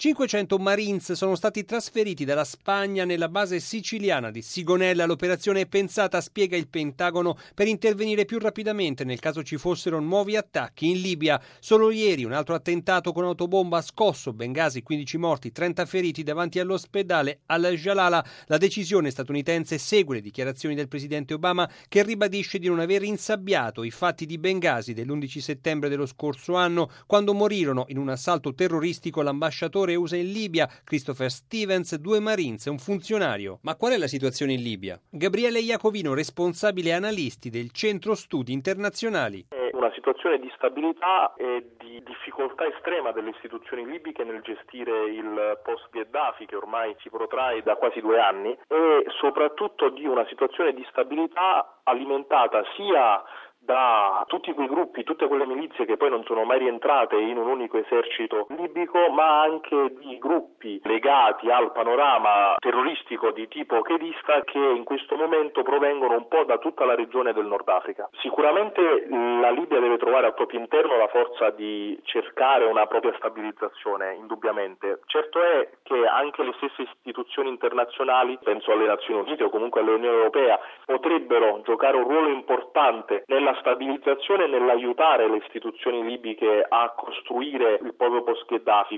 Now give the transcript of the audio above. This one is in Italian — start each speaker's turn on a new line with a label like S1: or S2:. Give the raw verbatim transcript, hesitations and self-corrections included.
S1: cinquecento Marines sono stati trasferiti dalla Spagna nella base siciliana di Sigonella. L'operazione è pensata, spiega il Pentagono, per intervenire più rapidamente nel caso ci fossero nuovi attacchi in Libia. Solo ieri un altro attentato con autobomba ha scosso Bengasi, quindici morti, trenta feriti davanti all'ospedale al-Jalala. La decisione statunitense segue le dichiarazioni del presidente Obama, che ribadisce di non aver insabbiato i fatti di Bengasi dell'undici settembre dello scorso anno, quando morirono in un assalto terroristico l'ambasciatore U S A in Libia, Christopher Stevens, due Marines e un funzionario. Ma qual è la situazione in Libia? Gabriele Iacovino, responsabile analisti del Centro Studi Internazionali.
S2: È una situazione di stabilità e di difficoltà estrema delle istituzioni libiche nel gestire il post-Gheddafi, che ormai si protrae da quasi due anni, e soprattutto di una situazione di stabilità alimentata sia da tutti quei gruppi, tutte quelle milizie che poi non sono mai rientrate in un unico esercito libico, ma anche di gruppi legati al panorama terroristico di tipo ghedista che in questo momento provengono un po' da tutta la regione del Nord Africa. Sicuramente la Libia deve trovare al proprio interno la forza di cercare una propria stabilizzazione, indubbiamente. Certo è che anche le stesse istituzioni internazionali, penso alle Nazioni Unite o comunque all'Unione Europea, potrebbero giocare un ruolo importante nella stabilizzazione e nell'aiutare le istituzioni libiche a costruire il proprio post-Gheddafi.